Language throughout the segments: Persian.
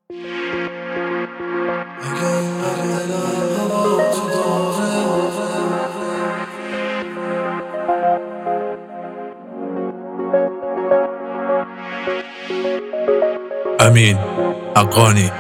امین حقانی.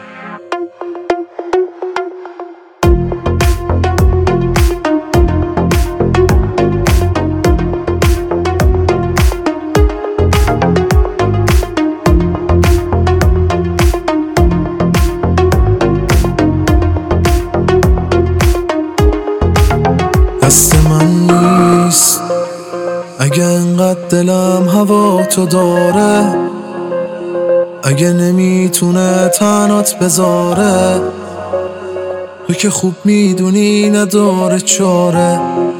دست من نیست اگه انقدر دلم هوا تو داره، اگه نمیتونه تنات بذاره، تو که خوب میدونی نداره چاره.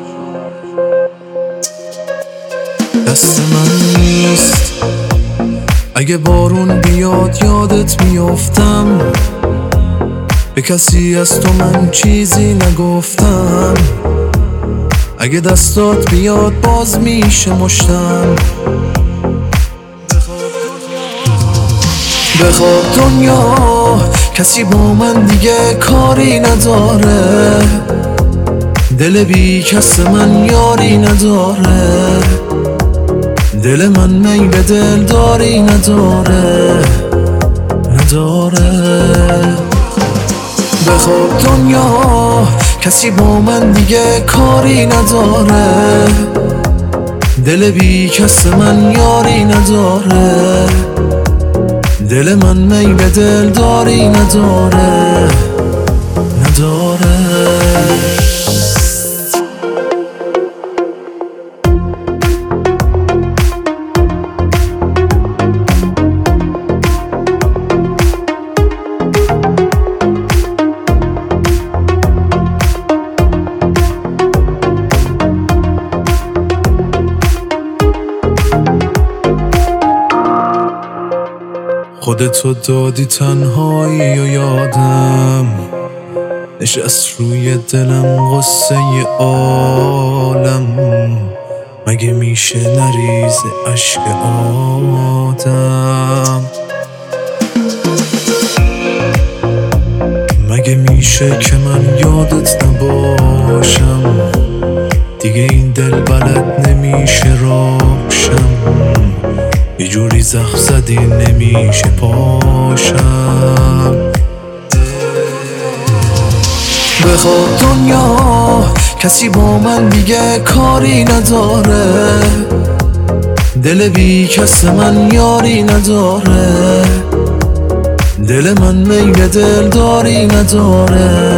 دست من نیست اگه بارون بیاد یادت میافتم، به کسی از تو من چیزی نگفتم، اگه دستات بیاد باز میشه مشتم. بخواب دنیا کسی با من دیگه کاری نداره، دل بی کس من یاری نداره، دل من میل دل داری نداره. بخواب دنیا کسی با من دیگه کاری نداره، دل بی کس من یاری نداره، دل من میل دل داری نداره. خودتو دادی تنهایی و یادم نشست روی دلم غصه عالم، مگه میشه نریز عشق آدم؟ مگه میشه که من یادت نباشم؟ دیگه این دل بلد نمیشه راشم، یه جوری زخم زدی نمیشه پاشم. بخواب دنیا کسی با من دیگه کاری نداره، دل بی کس من یاری نداره، دل من میل دل داری نداره.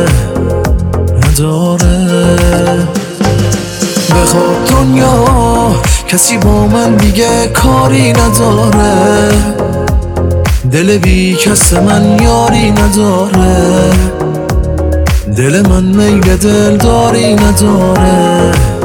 بخواب دنیا کسی با من دیگه کاری نداره، دل بی کس من یاری نداره، دل من میل دل داری نداره.